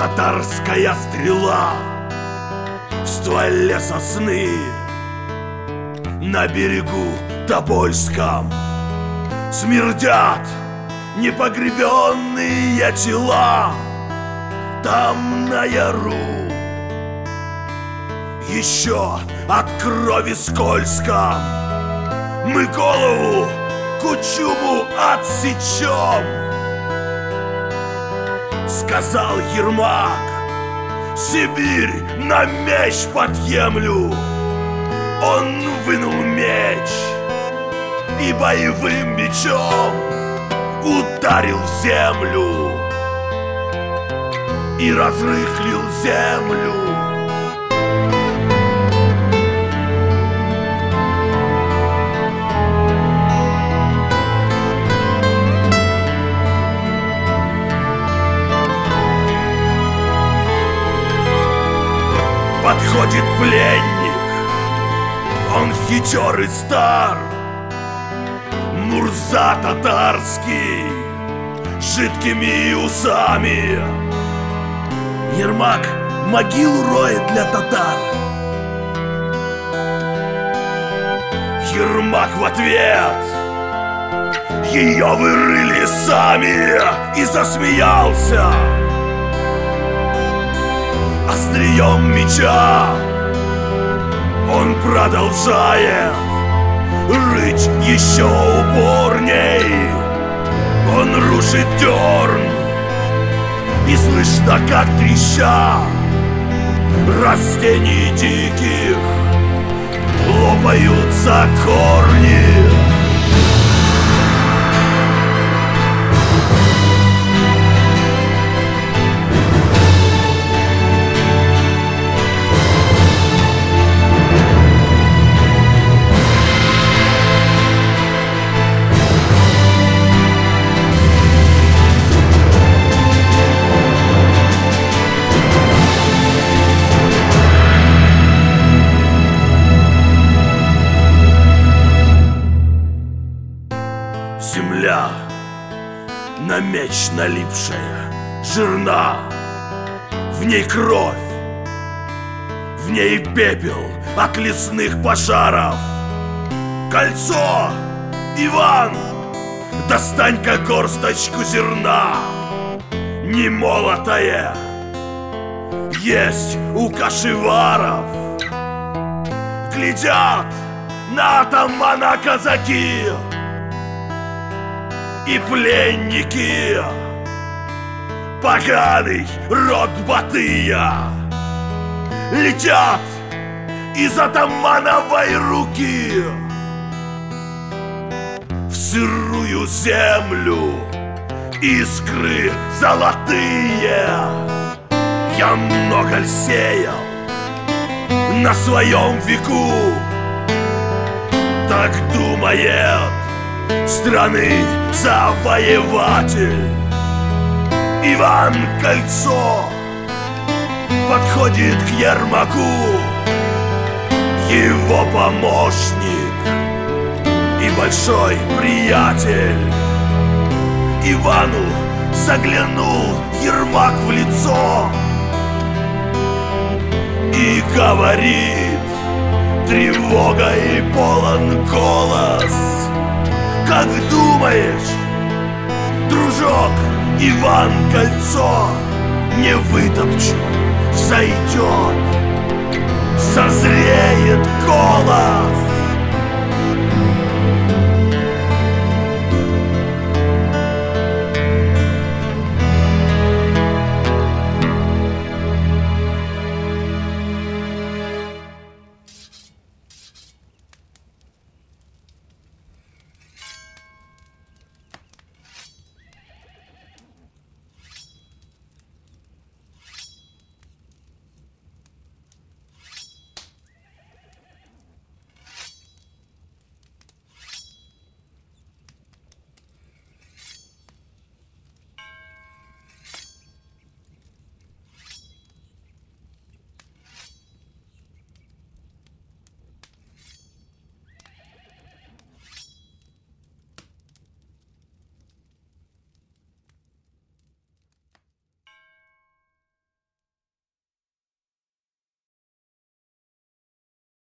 Татарская стрела в стволе сосны на берегу Тобольском. Смердят непогребенные тела там на яру. Еще от крови скользко мы голову Кучуму отсечем, сказал Ермак. Сибирь на меч подъемлю. Он вынул меч и боевым мечом ударил в землю и разрыхлил землю. Подходит пленник, он хитер и стар, Мурза татарский, жидкими усами. Ермак могилу роет для татар. Ермак в ответ: ее вырыли сами, и засмеялся. Острием меча он продолжает рыть еще упорней. Он рушит дерн, и слышно, как треща растений диких лопаются корни. Земля, на меч налипшая, жирна, в ней кровь, в ней пепел от лесных пожаров. Кольцо, Иван, достань-ка горсточку зерна, немолотое, есть у кашеваров. Глядят на атамана казаки и пленники, поганый род Батыя. Летят из атамановой руки в сырую землю искры золотые. Я много сеял на своем веку, так думает страны завоеватель. Иван Кольцо подходит к Ермаку, его помощник и большой приятель. Ивану заглянул Ермак в лицо и говорит тревогой полон голос: как думаешь, дружок, Иван Кольцо не вытопчу, взойдет, созреет голос?